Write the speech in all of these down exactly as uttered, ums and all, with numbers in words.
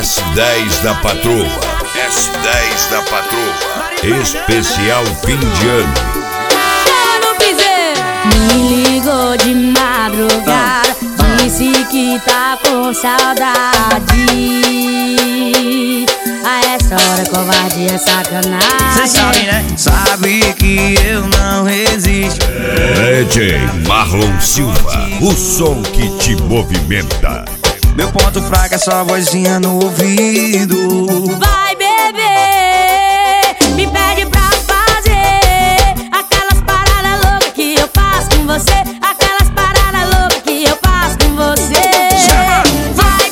S dez da Patroa. S dez da Patroa. Especial fim de ano. Chama no piseiro. Me ligou de madrugada, disse que tá com saudade. A essa hora covardia é sacanagem. Cê sabe, né? Sabe que eu não resisto. D J Marlon Silva, o som que te movimenta. Meu ponto fraco é só vozinha no ouvido. Vai beber, me pede pra fazer aquelas paradas loucas que eu faço com você. Aquelas paradas loucas que eu faço com você. Vai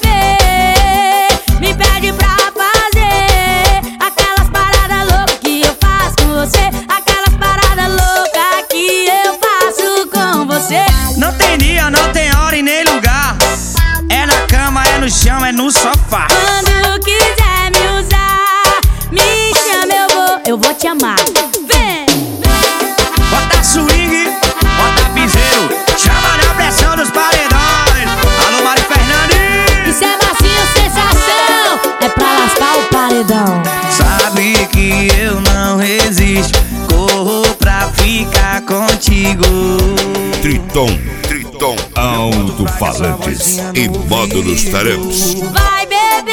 beber, me pede pra fazer aquelas paradas loucas que eu faço com você. Aquelas paradas loucas que eu faço com você. Não tem dia, não tem hora e nem lugar. É na cama, é no chão, é no sofá. Quando quiser me usar, me chama, eu vou, eu vou te amar. Vem! Bota swing, bota piseiro, chama na pressão dos paredões. Alô, Mari Fernandes. Isso é macio, sensação, é pra lascar o paredão. Sabe que eu não resisto, corro pra ficar contigo. Triton, Triton, alto-falantes e módulos taramps. Vai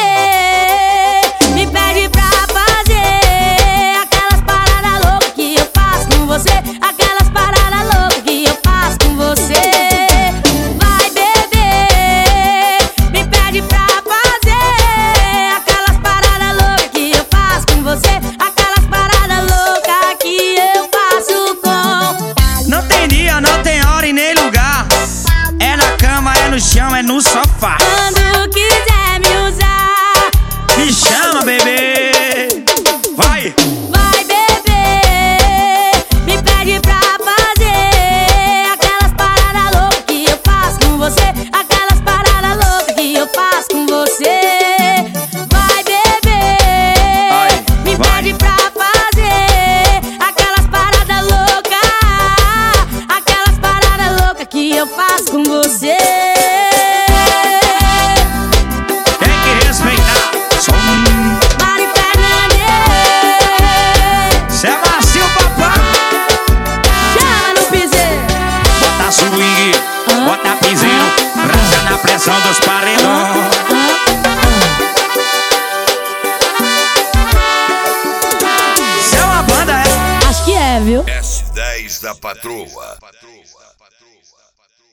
beber, me pede pra fazer aquelas paradas loucas que eu faço com você. Aquelas paradas loucas que eu faço com você. Vai beber, me pede pra fazer aquelas paradas loucas que eu faço com você. Aquelas paradas loucas que eu faço com. Não tem dia, não tem hora e nem lugar. É na cama, é no chão, é no sofá. Quando quiser me usar, Me chama, bebê. Vai! vai beber, me pede pra fazer aquelas paradas loucas que eu faço com você. Aquelas paradas loucas que eu faço com você. Vai beber, Vai, me vai. pede pra fazer aquelas paradas loucas. Aquelas paradas loucas que eu faço com você. Tem que respeitar. Som. Mari Fernandes, Cê é macio, papai. chama no piseiro. Bota swing, bota piseiro, rasga na pressão dos paredões. Cê é uma banda, é? Acho que é, viu? S dez da Patroa.